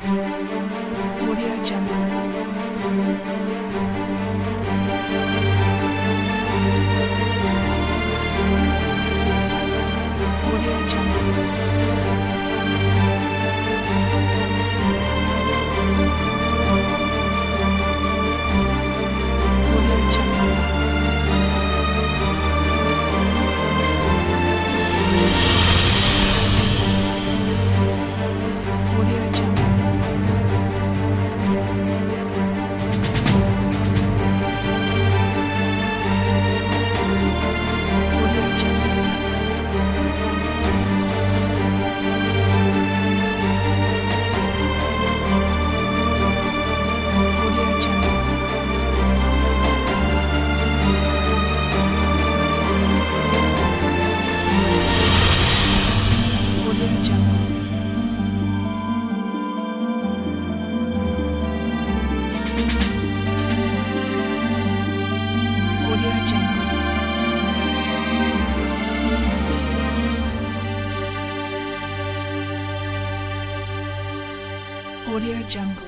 Audio Jungle. Audio Jungle. Audio Jungle. Audio Jungle. Audio Jungle. Audio Jungle. Audio Jungle. Audio Jungle. Audio Jungle.